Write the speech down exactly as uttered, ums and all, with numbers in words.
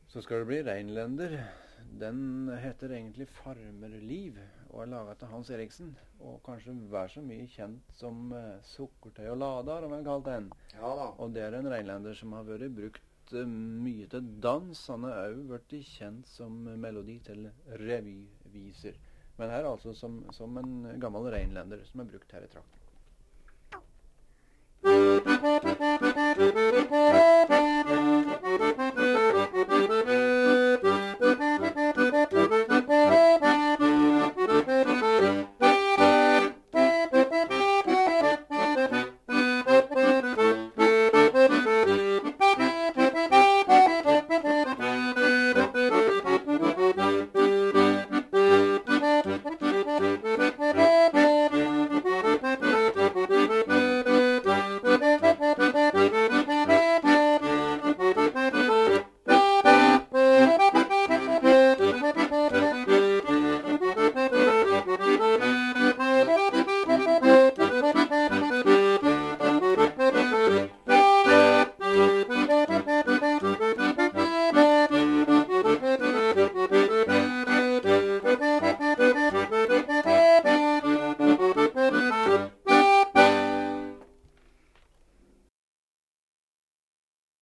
Så skal det bli Reinlender. Den heter egentlig Farmerliv og er laget av Hans Eriksen. Og kanskje vær så mye kjent som uh, Sukkertøy og Ladar, om jeg har kalt den. Ja da. Og det er en Reinlender som har vært brukt uh, mye til dans. Han har også vært kjent som melodi til revyviser. Men her altså som, som en gammel Reinlender som er brukt her i trakten.